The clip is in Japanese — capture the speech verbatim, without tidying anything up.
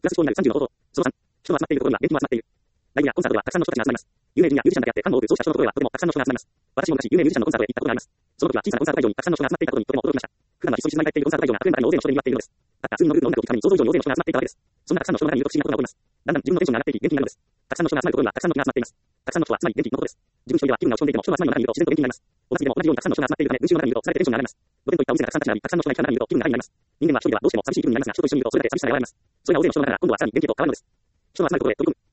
プラス思考になるさんじゅうの方法。そのさん、人の集まっているところには電気も集まっている。ライブやコンサートではたくさんの人たちが集まります。有名人やミュージシャンだけあってファンを多くそうした人のところへはとてもたくさんの人が集まります。私も昔有名ミュージシャンのコンサートへ行ったことがあります。その時は小さなコンサート会場にたくさんの人が集まっていたことにとても驚きました。普段はひっそり静まり返っているコンサート会場が悪縁ばかりの大勢の人で賑わっているのです。たった数人のグループの音楽を聴くために想像以上に大勢の人が集まっていたわけです。そんなたくさんの人の中にいると不思議なことが起こります。だんだん自分のテンションが上がっていき元気になるのです。たくさんの人が集まるところにはたくさんの人が集まっています。たくさんの人はつまり元気のことです。自分一人では気分が落ち込んでいても人の集まりの中にいると自然と元気になります。お祭りでも同じようにたくさんの人が集まっているため群衆の中にいると疲れてテンションが上がります。露天といったお店がたくさん立ち並び、たくさんの人がいた中にいると気分が楽になります。人間は一人ではどうしても寂しい気分になりますが、人と一緒にいるとそれだけ寂しさが和らぎます。それが大勢の人の中から今度はさらに元気へと変わるのです。人の集まるところへ飛び込む。